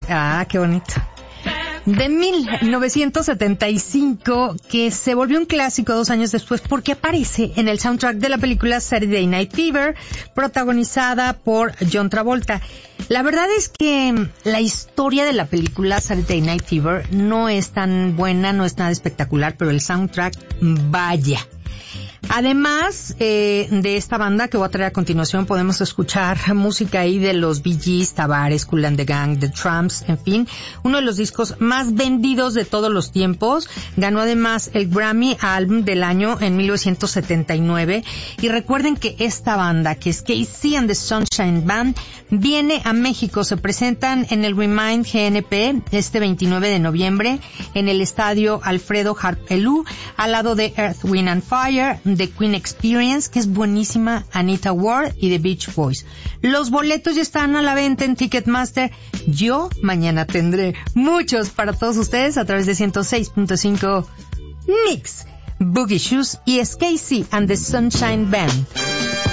Ah, qué bonito. De 1975, que se volvió un clásico 2 años después porque aparece en el soundtrack de la película Saturday Night Fever, protagonizada por John Travolta. La verdad es que la historia de la película Saturday Night Fever no es tan buena, no es nada espectacular, pero el soundtrack, vaya. Además de esta banda que voy a traer a continuación, podemos escuchar música ahí de los Bee Gees, Tavares, Kool and the Gang, The Tramps, en fin, uno de los discos más vendidos de todos los tiempos. Ganó además el Grammy Álbum del Año en 1979. Y recuerden que esta banda, que es KC and the Sunshine Band, viene a México. Se presentan en el Remind GNP este 29 de noviembre en el estadio Alfredo Harp Elú, al lado de Earth, Wind and Fire, The Queen Experience, que es buenísima, Anita Ward y The Beach Boys. Los boletos ya están a la venta en Ticketmaster. Yo mañana tendré muchos para todos ustedes a través de 106.5 Mix, Boogie Shoes y KC and the Sunshine Band.